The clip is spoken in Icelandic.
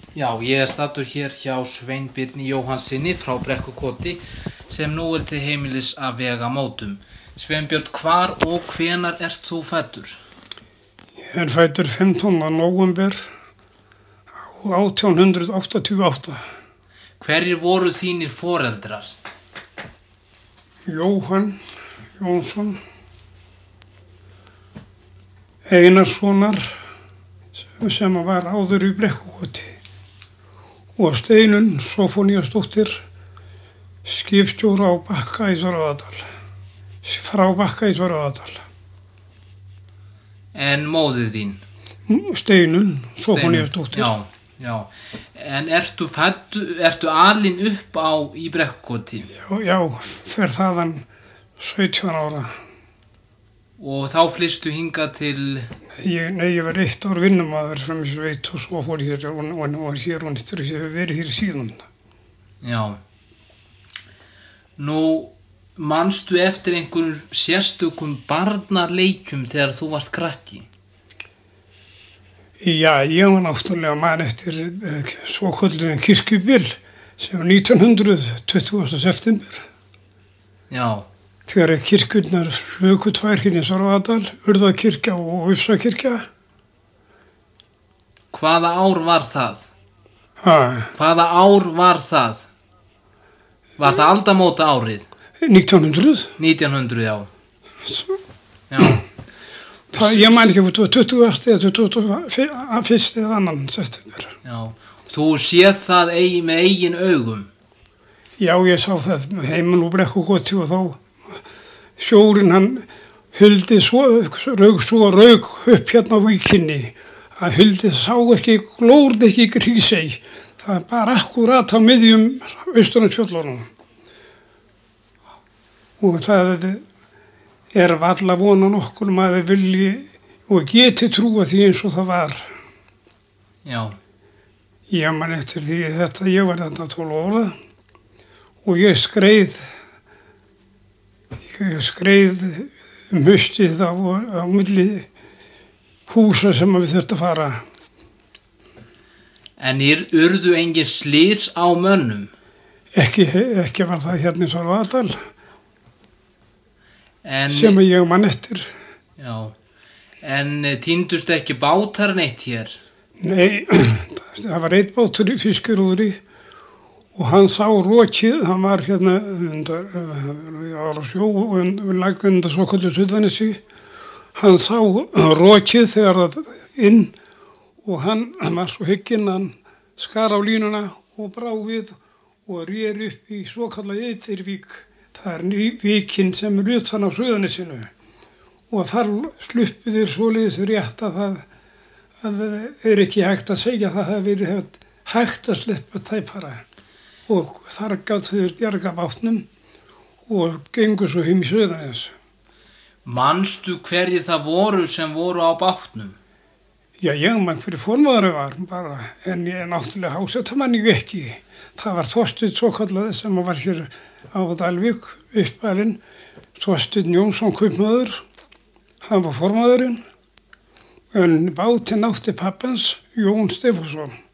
Já, ég staddur hér hjá Sveinbirni Jóhannsyni frá Brekkukoti sem nú til heimilis að Vegamótum. Sveinbjörn, hvar og hvenar ert þú fæddur? Ég fæddur 15. nóvember 1888. Hverjir voru þínir foreldrar? Jóhann Jónsson, Einarssonar sem var áður í Brekkukoti og Steinunn Sófóníasdóttir, skipstjóra á Bakka í Svarfaðardal, frá Bakka í Svarfaðardal. En móðir þín? Steinunn Sófóníasdóttir. Já. En ertu alin upp í Brekkukoti? Já, fer þaðan 17 ára. Og þá flystu hingað til... Nei, ég var 1 ár vinnumaður sem ég veit og svo fór ég hér og var hér og nýttur ég hef verið hér síðan. Já. Nú, manstu eftir einhverjum sérstökum barnaleikjum þegar þú varst krakki? Já, ég var náttúrulega mann eftir svokölluðum kirkjubil sem var 1920. september. Já. Þegar kirkjurnar flugu 2 hérna í Svarfaðardal, Urðakirkja og Ufsakirkja. Hvaða ár var það? Ha? Hvaða ár var það? Var það aldamóta árið? 1900. 1900, já. Já. Ég man ekki, það var 20. eða 21. eða 2. september. Já. Þú séð það með eigin augum? Já, ég sá það heimil úr Brekkukoti og þá sjórinn hann huldi rauk upp hérna á víkinni að huldi sá ekki, glórði ekki Grísey. Það er bara akkurat á miðjum Austurlandsfjöllunum. Og það er varla vonan okkur maður vilji og geti trúa því eins og það var. Já. Ég man eftir því ég var þarna 12 ára og ég skreið haustið á milli húsa sem við þurftum að fara. En urðu engin slys á mönnum? Ekki var það hérna í Svarfaðardal sem ég man eftir. Já, en týndust ekki bátar neitt hér? Nei, það var 1 bátur í Fiskurúðri og hann sá rokið, hann var hérna á sjó og við lagðum þetta svo kvöldu Suðanessi. Hann sá rokið þegar það inn og hann var svo hygginn, hann skar á línuna og brá við og rér upp í svo kallað Eitirvík. Það er víkin sem er utan á Suðanessinu og þar sluppu þeir svoleiðis rétt að það er ekki hægt að segja að það hefði verið hægt að sleppa tæpara. Og þar gátu þeir bjarga bátnum og gengu svo heim í Suðanes. Manstu hverjir það voru sem voru á bátnum? Já, ég man hverju formaður var bara, en ég náttúrulega hásetta man ég ekki. Það var Þorsteinn svokallaði sem var hér á Dalvík, uppalinn, Þorsteinn Jónsson kaupmaður, hann var formaðurinn, en bátinn átti pappans, Jón Stefánsson.